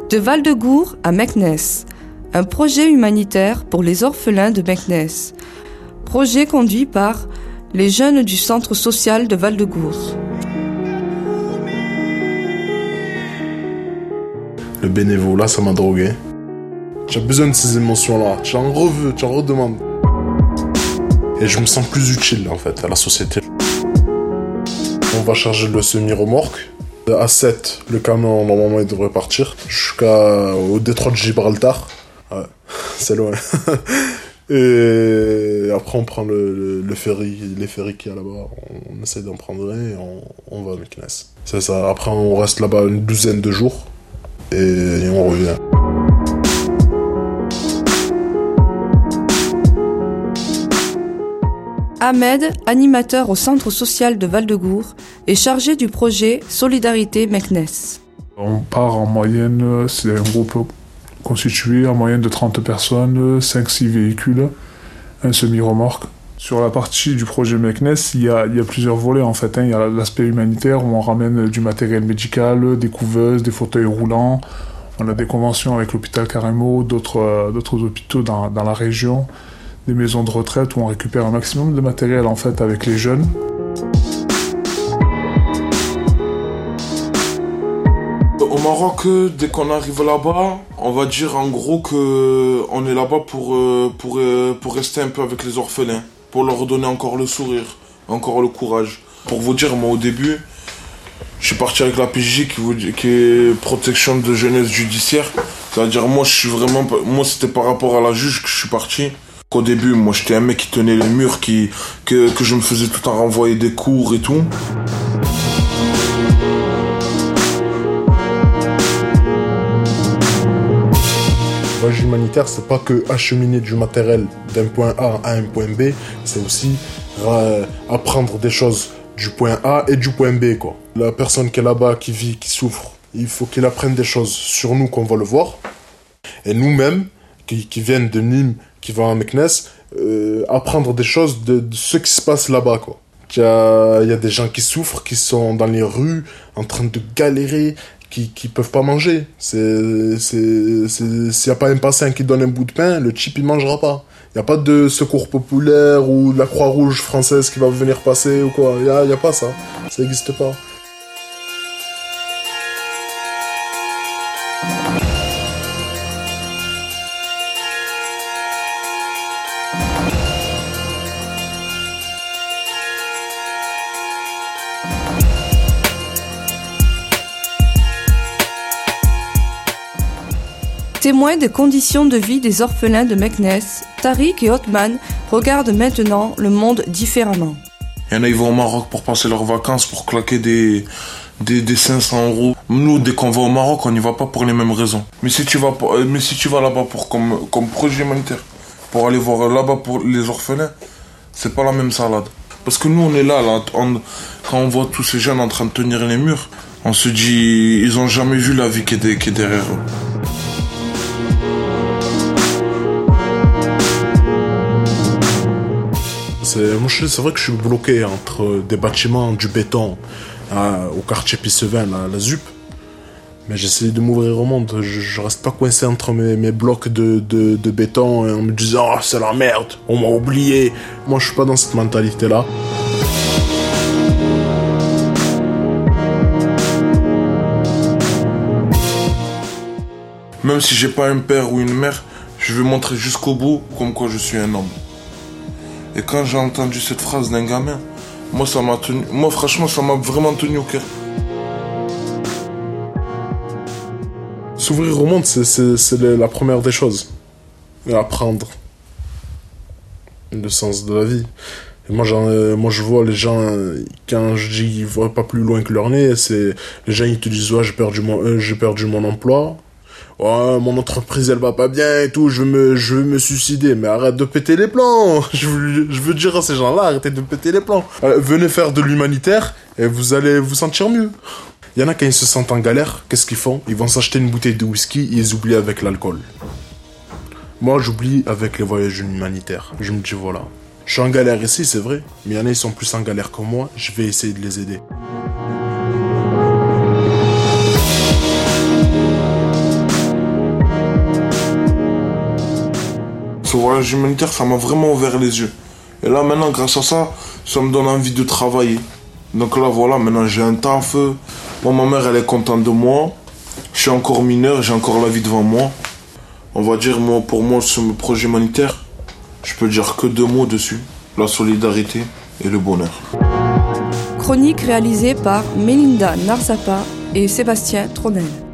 De Val-de-Gour à Meknès, un projet humanitaire pour les orphelins de Meknès. Projet conduit par les jeunes du centre social de Val-de-Gour. Le bénévolat, ça m'a drogué. J'ai besoin de ces émotions-là. Tu en redemandes. Et je me sens plus utile, en fait, à la société. On va charger le semi-remorque. À 7, le camion, normalement, il devrait partir. Jusqu'au détroit de Gibraltar. Ouais, c'est loin. Et après, on prend les ferries qu'il y a là-bas. On essaie d'en prendre un et on va à Meknès. C'est ça. Après, on reste là-bas une douzaine de jours. Et on revient. Ahmed, animateur au centre social de Val-de-Gour, est chargé du projet Solidarité Meknès. On part en moyenne, c'est un groupe constitué en moyenne de 30 personnes, 5-6 véhicules, un semi-remorque. Sur la partie du projet Meknès, il y a plusieurs volets en fait. Il y a l'aspect humanitaire où on ramène du matériel médical, des couveuses, des fauteuils roulants. On a des conventions avec l'hôpital Caremo, d'autres hôpitaux dans la région, des maisons de retraite où on récupère un maximum de matériel en fait avec les jeunes. Au Maroc, dès qu'on arrive là-bas, on va dire en gros qu'on est là-bas pour rester un peu avec les orphelins, pour leur donner encore le sourire, encore le courage. Pour vous dire, moi au début, je suis parti avec la PJ qui est protection de jeunesse judiciaire. C'est-à-dire moi c'était par rapport à la juge que je suis parti. Au début, moi j'étais un mec qui tenait les murs, que je me faisais tout le temps renvoyer des cours et tout. Le voyage humanitaire, c'est pas que acheminer du matériel d'un point A à un point B, c'est aussi apprendre des choses du point A et du point B, quoi. La personne qui est là-bas, qui vit, qui souffre, il faut qu'il apprenne des choses sur nous qu'on va le voir. Et nous-mêmes, qui viennent de Nîmes, qui vont à Meknès, apprendre des choses de ce qui se passe là-bas, quoi. Il y a des gens qui souffrent, qui sont dans les rues, en train de galérer, qui peuvent pas manger. S'il y a pas un passant qui donne un bout de pain, le type il mangera pas. Il y a pas de secours populaire ou de la Croix-Rouge française qui va venir passer ou quoi. Il y a pas ça. Ça existe pas. Témoins des conditions de vie des orphelins de Meknès, Tariq et Othman regardent maintenant le monde différemment. Il y en a, ils vont au Maroc pour passer leurs vacances, pour claquer des 500 €. Nous, dès qu'on va au Maroc, on n'y va pas pour les mêmes raisons. Mais si tu vas là-bas comme projet humanitaire, pour aller voir là-bas pour les orphelins, c'est pas la même salade. Parce que nous, on est là quand on voit tous ces jeunes en train de tenir les murs, on se dit, ils ont jamais vu la vie qui est derrière eux. C'est vrai que je suis bloqué entre des bâtiments, du béton, au quartier Pissevin, la ZUP. Mais j'essaie de m'ouvrir au monde. Je reste pas coincé entre mes blocs de béton et en me disant « Oh, c'est la merde, on m'a oublié ». Moi, je suis pas dans cette mentalité-là. Même si j'ai pas un père ou une mère, je vais montrer jusqu'au bout comme quoi je suis un homme. Et quand j'ai entendu cette phrase d'un gamin, moi franchement, ça m'a vraiment tenu au cœur. S'ouvrir au monde, c'est la première des choses. Et apprendre le sens de la vie. Et moi, je vois les gens, quand je dis qu'ils voient pas plus loin que leur nez, c'est les gens ils te disent ouais, j'ai perdu mon emploi. Ouais, mon entreprise elle va pas bien et tout, je veux me suicider. Mais arrête de péter les plombs. Je veux dire à ces gens-là, arrêtez de péter les plombs. Venez faire de l'humanitaire et vous allez vous sentir mieux. Il y en a quand ils se sentent en galère, qu'est-ce qu'ils font? Ils vont s'acheter une bouteille de whisky et ils oublient avec l'alcool. Moi j'oublie avec les voyages humanitaires. Je me dis voilà, je suis en galère ici c'est vrai, mais il y en a ils sont plus en galère que moi, je vais essayer de les aider. voyage humanitaire, ça m'a vraiment ouvert les yeux. Et là, maintenant, grâce à ça, ça me donne envie de travailler. Donc là, voilà, maintenant j'ai un taf. Moi, ma mère, elle est contente de moi. Je suis encore mineur, j'ai encore la vie devant moi. On va dire, moi, pour moi, ce projet humanitaire, je peux dire que 2 mots dessus. La solidarité et le bonheur. Chronique réalisée par Melinda Narzapa et Sébastien Tronel.